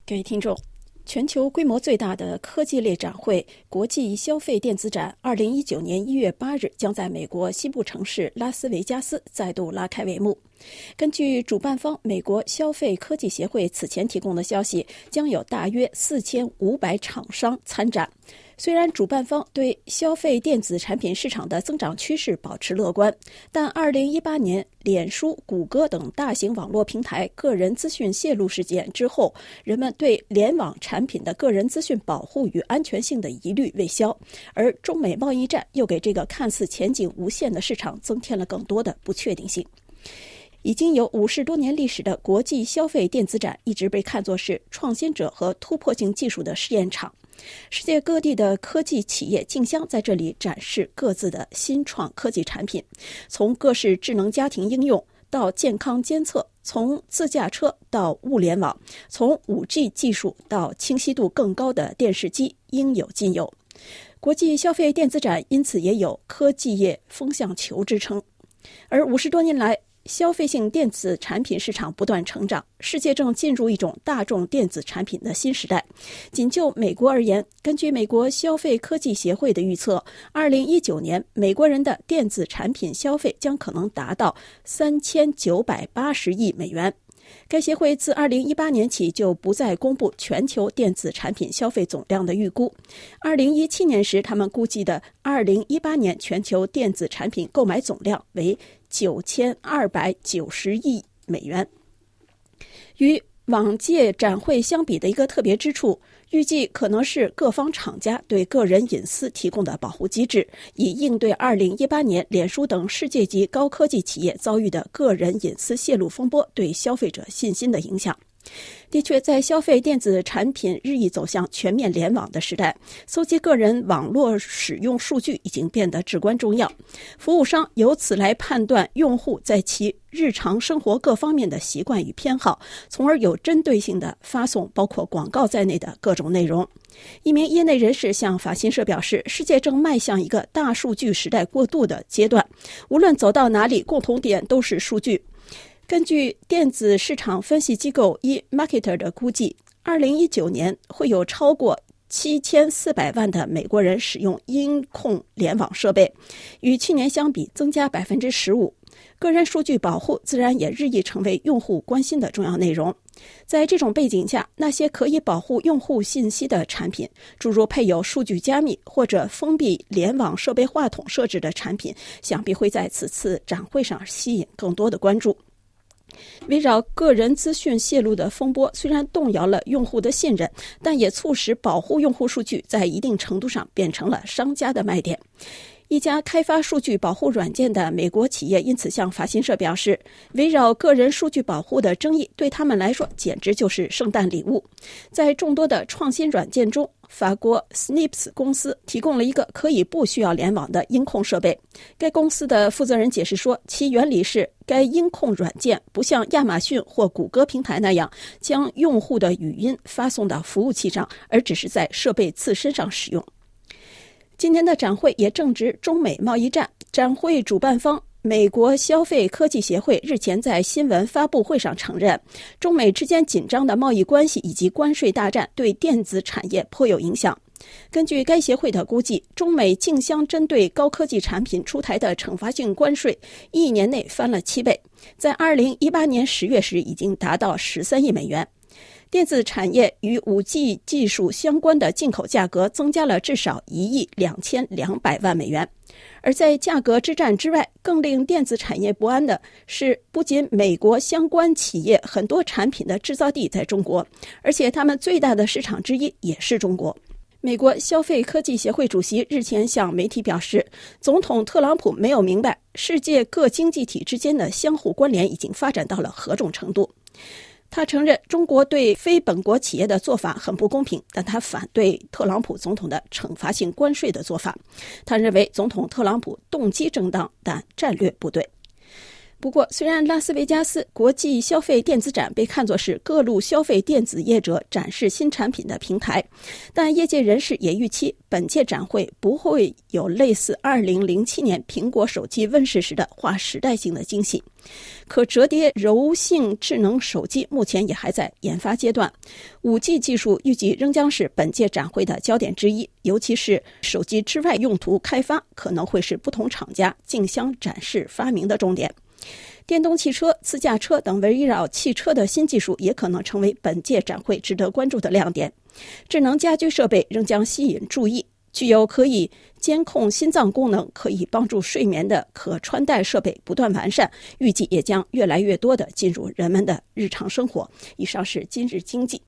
各位听众，全球规模最大的科技类展会国际消费电子展2019年1月8日将在美国西部城市拉斯维加斯再度拉开帷幕。根据主办方美国消费科技协会此前提供的消息，将有大约4500厂商参展。虽然主办方对消费电子产品市场的增长趋势保持乐观，但2018年脸书、谷歌等大型网络平台个人资讯泄露事件之后，人们对联网产品的个人资讯保护与安全性的疑虑未消，而中美贸易战又给这个看似前景无限的市场增添了更多的不确定性。已经有50多年历史的国际消费电子展一直被看作是创新者和突破性技术的试验场。世界各地的科技企业竞相在这里展示各自的新创科技产品，从各式智能家庭应用到健康监测，从自驾车到物联网，从 5G 技术到清晰度更高的电视机，应有尽有。国际消费电子展因此也有科技业风向球之称。而50多年来，消费性电子产品市场不断成长，世界正进入一种大众电子产品的新时代。仅就美国而言，根据美国消费科技协会的预测，2019年美国人的电子产品消费将可能达到3980亿美元。该协会自2018年起就不再公布全球电子产品消费总量的预估。2017年时，他们估计的2018年全球电子产品购买总量为9290亿美元。与往届展会相比的一个特别之处，预计可能是各方厂家对个人隐私提供的保护机制，以应对2018年脸书等世界级高科技企业遭遇的个人隐私泄露风波对消费者信心的影响。的确，在消费电子产品日益走向全面联网的时代，搜集个人网络使用数据已经变得至关重要。服务商由此来判断用户在其日常生活各方面的习惯与偏好，从而有针对性地发送包括广告在内的各种内容。一名业内人士向法新社表示，世界正迈向一个大数据时代过渡的阶段，无论走到哪里，共同点都是数据。根据电子市场分析机构 eMarketer 的估计，2019年会有超过7400万的美国人使用音控联网设备，与去年相比增加 15%。个人数据保护自然也日益成为用户关心的重要内容。在这种背景下，那些可以保护用户信息的产品，诸如配有数据加密或者封闭联网设备话筒设置的产品，想必会在此次展会上吸引更多的关注。围绕个人资讯泄露的风波虽然动摇了用户的信任，但也促使保护用户数据在一定程度上变成了商家的卖点。一家开发数据保护软件的美国企业因此向法新社表示，围绕个人数据保护的争议对他们来说简直就是圣诞礼物。在众多的创新软件中，法国 Snips 公司提供了一个可以不需要联网的音控设备。该公司的负责人解释说，其原理是该音控软件不像亚马逊或谷歌平台那样将用户的语音发送到服务器上，而只是在设备自身上使用。今年的展会也正值中美贸易战，展会主办方美国消费科技协会日前在新闻发布会上承认，中美之间紧张的贸易关系以及关税大战对电子产业颇有影响。根据该协会的估计，中美竞相针对高科技产品出台的惩罚性关税1年内翻了7倍，在2018年10月时已经达到13亿美元。电子产业与 5G 技术相关的进口价格增加了至少1亿2200万美元。而在价格之战之外，更令电子产业不安的是，不仅美国相关企业很多产品的制造地在中国，而且他们最大的市场之一也是中国。美国消费科技协会主席日前向媒体表示，总统特朗普没有明白世界各经济体之间的相互关联已经发展到了何种程度。他承认中国对非本国企业的做法很不公平，但他反对特朗普总统的惩罚性关税的做法。他认为总统特朗普动机正当，但战略不对。 不过，虽然拉斯维加斯国际消费电子展被看作是各路消费电子业者展示新产品的平台，但业界人士也预期本届展会不会有类似2007年苹果手机问世时的划时代性的惊喜。可折叠柔性智能手机目前也还在研发阶段， 5G 技术预计仍将是本届展会的焦点之一，尤其是手机之外用途开发可能会是不同厂家竞相展示发明的重点。电动汽车、自驾车等围绕汽车的新技术也可能成为本届展会值得关注的亮点。智能家居设备仍将吸引注意，具有可以监控心脏功能、可以帮助睡眠的可穿戴设备不断完善，预计也将越来越多地进入人们的日常生活。以上是今日经济。